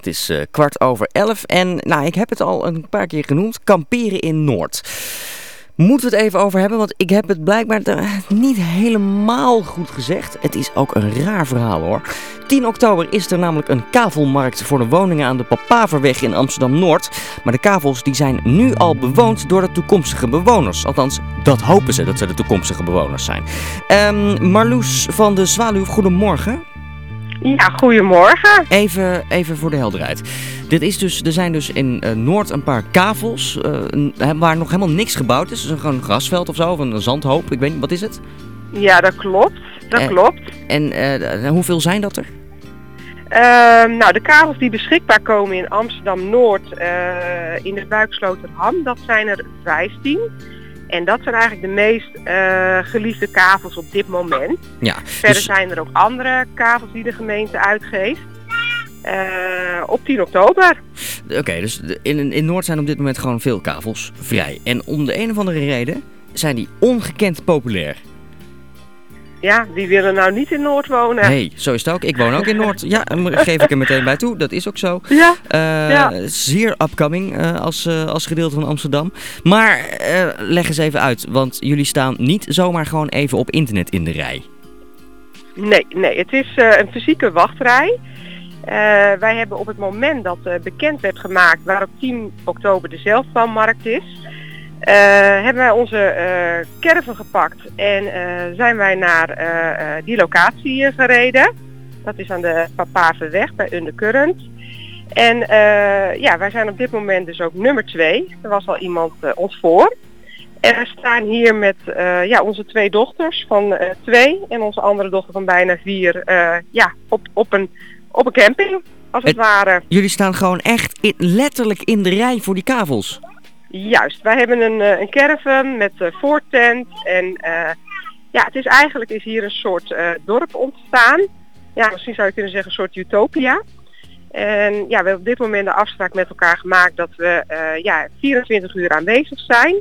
Het is 11:15 en nou, ik heb het al een paar keer genoemd, kamperen in Noord. Moeten we het even over hebben, want ik heb het blijkbaar niet helemaal goed gezegd. Het is ook een raar verhaal hoor. 10 oktober is er namelijk een kavelmarkt voor de woningen aan de Papaverweg in Amsterdam-Noord. Maar de kavels die zijn nu al bewoond door de toekomstige bewoners. Althans, dat hopen ze, dat ze de toekomstige bewoners zijn. Marloes van de Zwaluw, goedemorgen. Ja, goedemorgen. Even voor de helderheid. Er zijn dus in Noord een paar kavels waar nog helemaal niks gebouwd is. Dus gewoon een grasveld of zo, of een zandhoop. Ik weet niet, wat is het? Ja, dat klopt. Klopt. En hoeveel zijn dat er? Nou, de kavels die beschikbaar komen in Amsterdam-Noord in de Buiksloterham, dat zijn er 15. En dat zijn eigenlijk de meest geliefde kavels op dit moment. Ja, Verder zijn er ook andere kavels die de gemeente uitgeeft. Op 10 oktober. Oké, dus in Noord zijn op dit moment gewoon veel kavels vrij. En om de een of andere reden zijn die ongekend populair. Ja, wie willen nou niet in Noord wonen? Nee, zo is het ook. Ik woon ook in Noord. Ja, geef ik er meteen bij toe. Dat is ook zo. Ja. Zeer upcoming als gedeelte van Amsterdam. Maar leg eens even uit, want jullie staan niet zomaar gewoon even op internet in de rij. Nee, het is een fysieke wachtrij. Wij hebben op het moment dat bekend werd gemaakt waar op 10 oktober de Zelfbouwmarkt is, hebben wij onze caravan gepakt en zijn wij naar die locatie gereden. Dat is aan de Papaverweg bij Undercurrent. En wij zijn op dit moment dus ook nummer 2. Er was al iemand ons voor. En we staan hier met onze 2 dochters van 2 en onze andere dochter van bijna 4 op een camping, als het ware. Jullie staan gewoon echt letterlijk in de rij voor die kavels? Juist, wij hebben een caravan met voortent en het is eigenlijk hier een soort dorp ontstaan. Ja, misschien zou je kunnen zeggen een soort utopia. En ja, we hebben op dit moment de afspraak met elkaar gemaakt dat we 24 uur aanwezig zijn.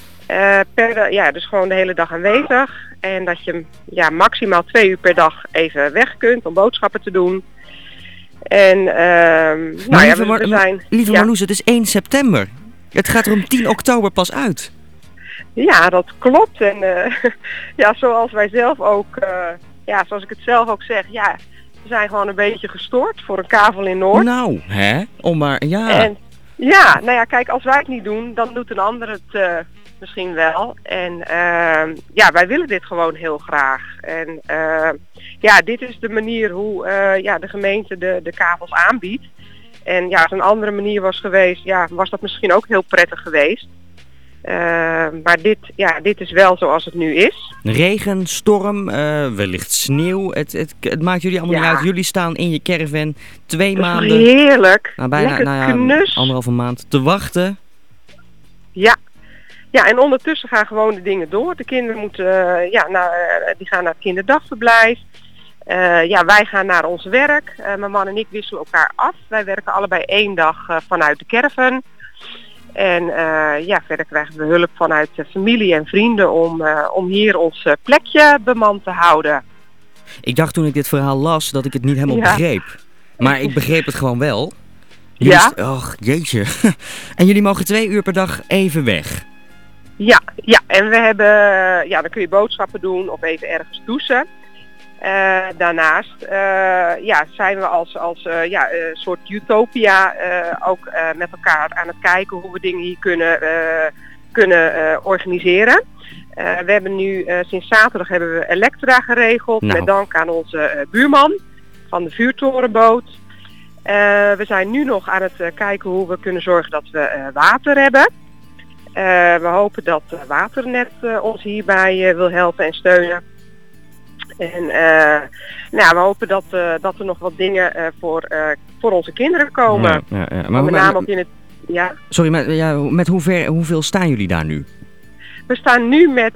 Dus gewoon de hele dag aanwezig. En dat je maximaal 2 uur per dag even weg kunt om boodschappen te doen. En lieve Marloes, het is 1 september. Het gaat er om 10 oktober pas uit. Ja, dat klopt. En zoals wij zelf ook, zoals ik het zelf ook zeg, we zijn gewoon een beetje gestoord voor een kavel in Noord. Nou, hè? En, kijk, als wij het niet doen, dan doet een ander het misschien wel. En wij willen dit gewoon heel graag. En dit is de manier hoe de gemeente de kavels aanbiedt. En als een andere manier was geweest, was dat misschien ook heel prettig geweest. Maar dit is wel zoals het nu is. Regen, storm, wellicht sneeuw. Het maakt jullie allemaal niet uit. Jullie staan in je caravan 2 maanden. Heerlijk. Bijna knus. 1,5 maand te wachten. Ja, en ondertussen gaan gewoon de dingen door. De kinderen moeten, die gaan naar het kinderdagverblijf. Wij gaan naar ons werk. Mijn man en ik wisselen elkaar af. Wij werken allebei 1 dag vanuit de caravan. En verder krijgen we hulp vanuit familie en vrienden om hier ons plekje bemand te houden. Ik dacht toen ik dit verhaal las dat ik het niet helemaal begreep. Maar ik begreep het gewoon wel. Och, jeetje. En jullie mogen 2 uur per dag even weg. Ja, en we hebben, dan kun je boodschappen doen of even ergens douchen. Daarnaast zijn we als soort utopia ook met elkaar aan het kijken hoe we dingen hier kunnen organiseren. We hebben nu sinds zaterdag hebben we elektra geregeld met dank aan onze buurman van de vuurtorenboot. We zijn nu nog aan het kijken hoe we kunnen zorgen dat we water hebben. We hopen dat Waternet ons hierbij wil helpen en steunen. En we hopen dat er nog wat dingen voor onze kinderen komen. Maar met name ook in het... Sorry, met hoeveel staan jullie daar nu? We staan nu met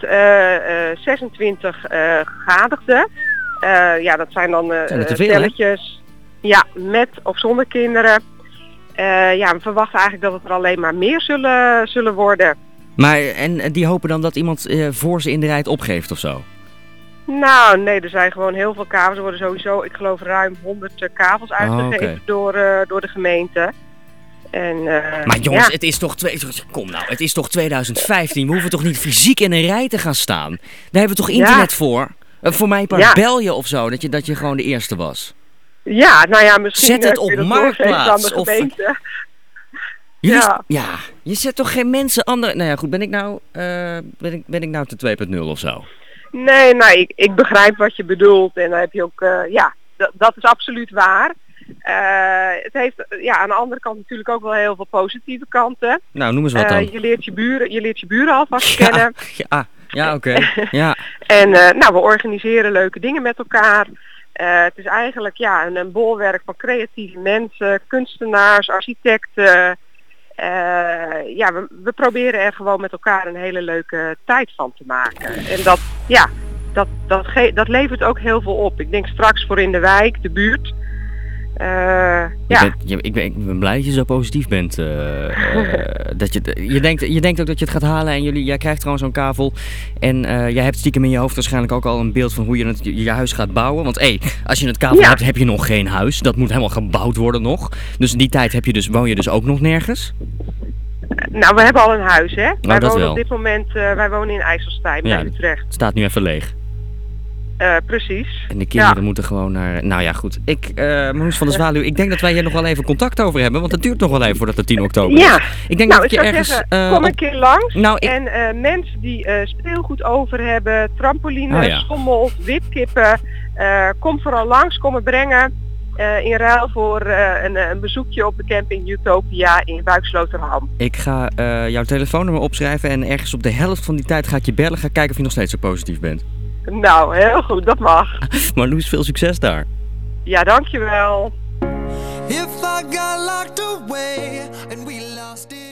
26 gegadigden. Dat zijn dan stelletjes. Ja, met of zonder kinderen. We verwachten eigenlijk dat het er alleen maar meer zullen worden. Maar en die hopen dan dat iemand voor ze in de rij het opgeeft of zo? Nou, nee, er zijn gewoon heel veel kavels. Er worden sowieso, ik geloof, ruim 100 kavels uitgegeven door de gemeente. En, maar jongens, het is toch het is toch 2015. We hoeven toch niet fysiek in een rij te gaan staan? Daar hebben we toch internet voor? Voor mij bel je of zo, dat je gewoon de eerste was. Ja, nou ja, misschien... Zet het op Marktplaats. Aan de gemeente. Je zet toch geen mensen andere... Nou ja, goed, ben ik nou te 2.0 of zo? Nee, nou, ik begrijp wat je bedoelt. En dan heb je ook... dat is absoluut waar. Het heeft aan de andere kant natuurlijk ook wel heel veel positieve kanten. Nou, noem eens wat dan. Je leert je buren alvast kennen. Ja, oké. Ja. En we organiseren leuke dingen met elkaar. Het is eigenlijk een bolwerk van creatieve mensen, kunstenaars, architecten. We proberen er gewoon met elkaar een hele leuke tijd van te maken. En dat levert ook heel veel op. Ik denk straks voor in de wijk, de buurt. Ik ben blij dat je zo positief bent. Je denkt ook dat je het gaat halen en jij krijgt gewoon zo'n kavel. En jij hebt stiekem in je hoofd waarschijnlijk ook al een beeld van hoe je je huis gaat bouwen. Want als je het kavel hebt, heb je nog geen huis. Dat moet helemaal gebouwd worden nog. Dus in die tijd woon je dus ook nog nergens? Nou, we hebben al een huis, hè. Wij wonen wel. Op dit moment wij wonen in IJsselstein bij Utrecht. Het staat nu even leeg. Precies. En de kinderen moeten gewoon naar... Nou ja, goed. Marloes van der Zwaluw, ik denk dat wij hier nog wel even contact over hebben. Want het duurt nog wel even voordat het 10 oktober is. Ja. Ik denk dat je ergens... Zeggen, kom een keer langs. En mensen die speelgoed over hebben, trampolines, schommels, wipkippen. Kom vooral langs, kom het brengen. In ruil voor een bezoekje op de camping Utopia in Buiksloterham. Ik ga jouw telefoonnummer opschrijven en ergens op de helft van die tijd ga ik je bellen. Ga kijken of je nog steeds zo positief bent. Nou, heel goed, dat mag. Marloes, veel succes daar. Ja, dankjewel. If I got locked away and we lost it.